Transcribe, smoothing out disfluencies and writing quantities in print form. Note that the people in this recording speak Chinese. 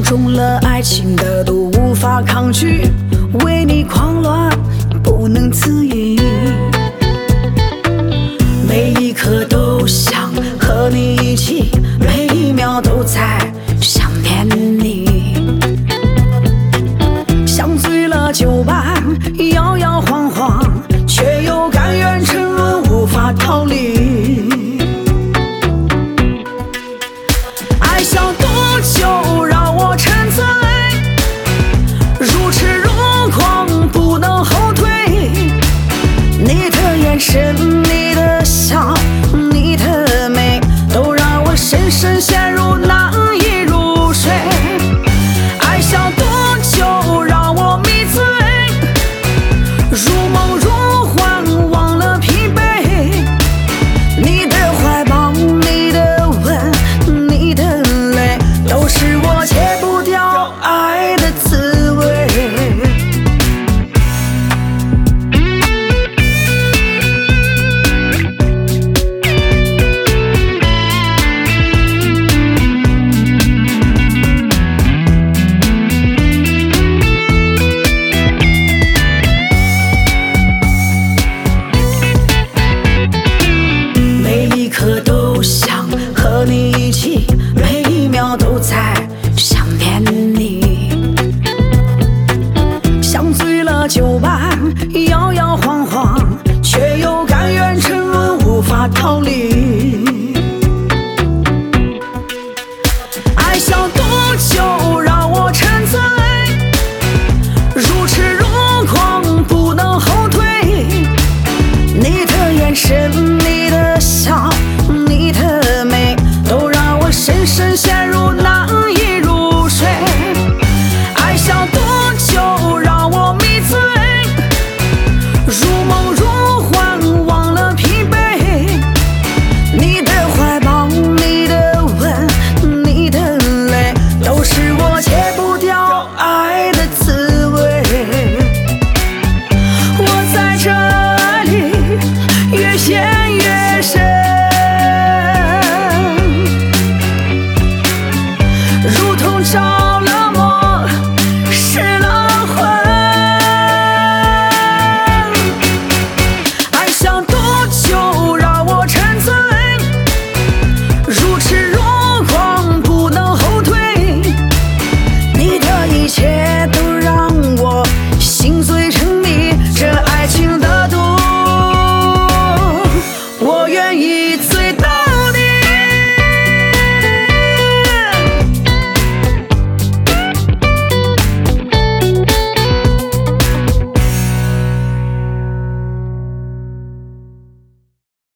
中了爱情的毒，无法抗拒，为你狂乱不能自已，每一刻都想和你一起，每一秒都在想念你，像醉了酒般摇摇晃晃，却又甘愿沉沦无法逃离。爱笑多久让我沉醉，如痴如狂不能后退，你的眼神，你的笑，你的美，都让我深深陷入难以入睡。爱笑多久让我迷醉，如梦如幻忘了疲惫，你的怀抱，你的吻，你的泪，都是我戒不掉爱的滋味。每一刻都想和你一起，每一秒都在想念你，像醉了酒般摇摇晃晃，却又甘愿沉沦无法逃离。爱笑多久